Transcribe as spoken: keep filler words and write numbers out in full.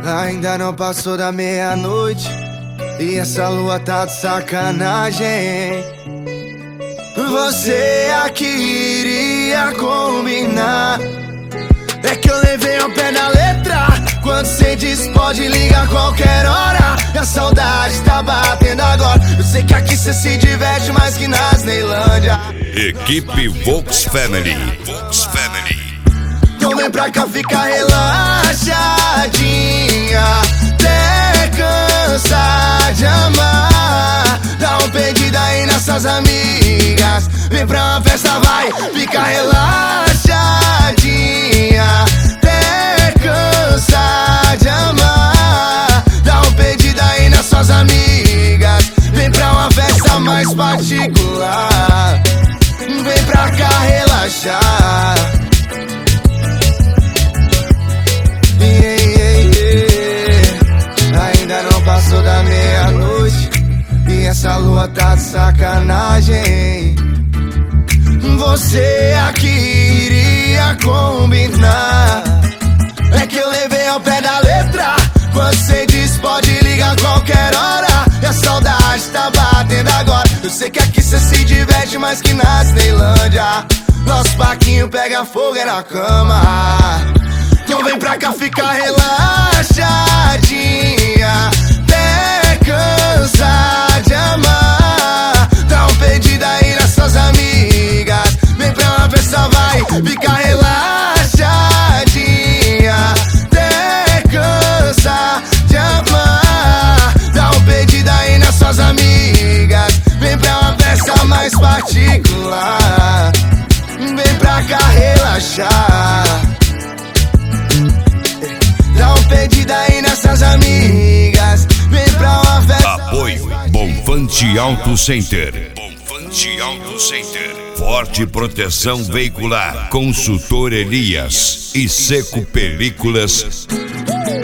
Ainda não passou da meia-noite e essa lua tá de sacanagem. Você aqui iria combinar. É que eu levei ao pé da letra. Quando cê diz pode ligar a qualquer hora, e a saudade tá batendo agora. Eu sei que aqui cê se diverte mais que na Sneilândia. Equipe Vox Family. Vox Family. Então vem pra cá ficar relaxadinha, até cansar de amar. Dá um pedido aí nessas amigas. Vem pra uma festa, vai, fica relaxadinha, até cansar de amar. Dá um pedido aí nas suas amigas. Vem pra uma festa mais particular. Vem pra cá relaxar. Yeah, yeah, yeah. Ainda não passou da meia-noite e essa lua tá de sacanagem. Você aqui iria combinar. É que eu levei ao pé da letra. Quando cê diz pode ligar a qualquer hora, e a saudade tá batendo agora. Eu sei que aqui cê se diverte mais que na Sneilândia. Nosso paquinho pega fogo é na cama. Então vem pra cá ficar relaxadinha, até cansar de amar. Dá um pedido aí nas suas amigas. Vem pra uma festa, vai, fica relaxadinha, até cansar de amar. Dá um pedido aí nas suas amigas. Vem pra uma festa mais particular. Vem pra cá relaxar. Dá um pedido aí nessas amigas. Vem pra uma festa. Apoio Bonfante Auto Center. Bonfante Auto Center. Forte proteção veicular. Consultor Elias e Seco Películas.